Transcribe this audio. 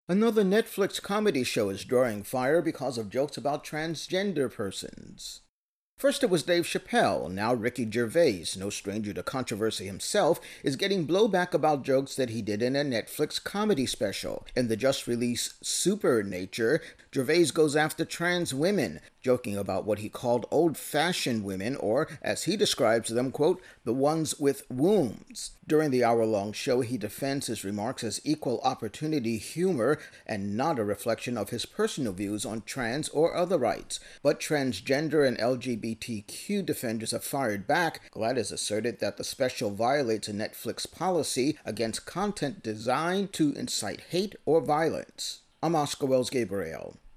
Another Netflix comedy show is drawing fire because of jokes about transgender persons. First it was Dave Chappelle, now Ricky Gervais, no stranger to controversy himself, is getting blowback about jokes that he did in a Netflix comedy special. In the just-released Supernature, Gervais goes after trans women, joking about what he called old-fashioned women, or, as he describes them, quote, the ones with wombs. During the hour-long show, he defends his remarks as equal opportunity humor and not a reflection of his personal views on trans or other rights. But transgender and LGBTQ defenders have fired back. GLAAD has asserted that the special violates a Netflix policy against content designed to incite hate or violence. I'm Oscar Wells Gabriel.